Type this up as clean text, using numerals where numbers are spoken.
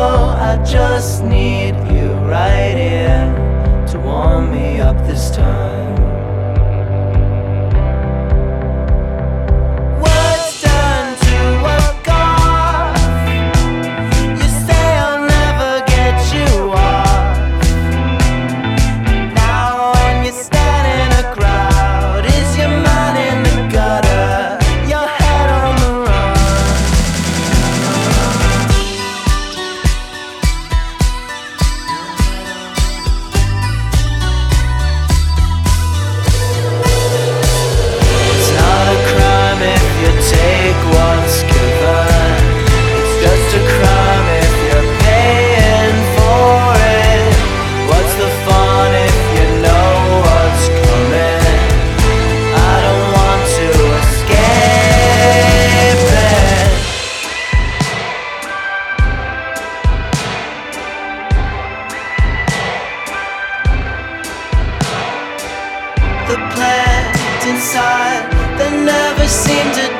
I just need you right here to warm me up this time. Words turn to a cough. You say I'll never get you off. Now when you stand in a crowd, is your mind in the gutter, your head on the run? It's not a crime if you take what's given. It's just a crime if you're paying for it. What's the fun if you know what's coming? I don't want to escape it. The plant inside that never seemed to